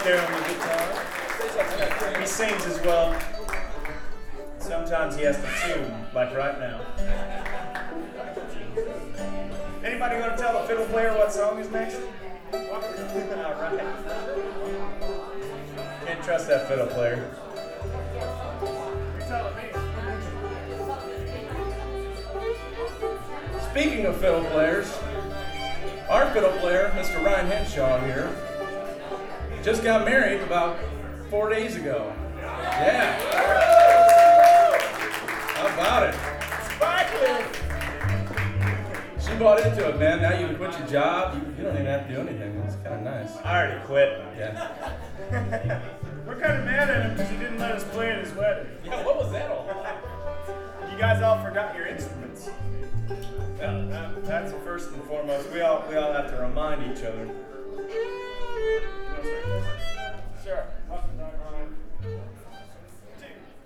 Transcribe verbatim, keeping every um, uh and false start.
there on the guitar. He sings as well. Sometimes he has to tune, like right now. Anybody gonna tell the fiddle player what song is next? All right. Can't trust that fiddle player. You're telling me. Speaking of fiddle players, our fiddle player, Mister Ryan Henshaw here, just got married about four days ago. Yeah. How about it? She bought into it, man. Now you can quit your job. You, you don't even have to do anything. It's kind of nice. I already quit. Yeah. We're kind of mad at him because he didn't let us play at his wedding. Yeah, what was that all about? You guys all forgot your instruments. Yeah, that, that's first and foremost. We all we all have to remind each other. Sure.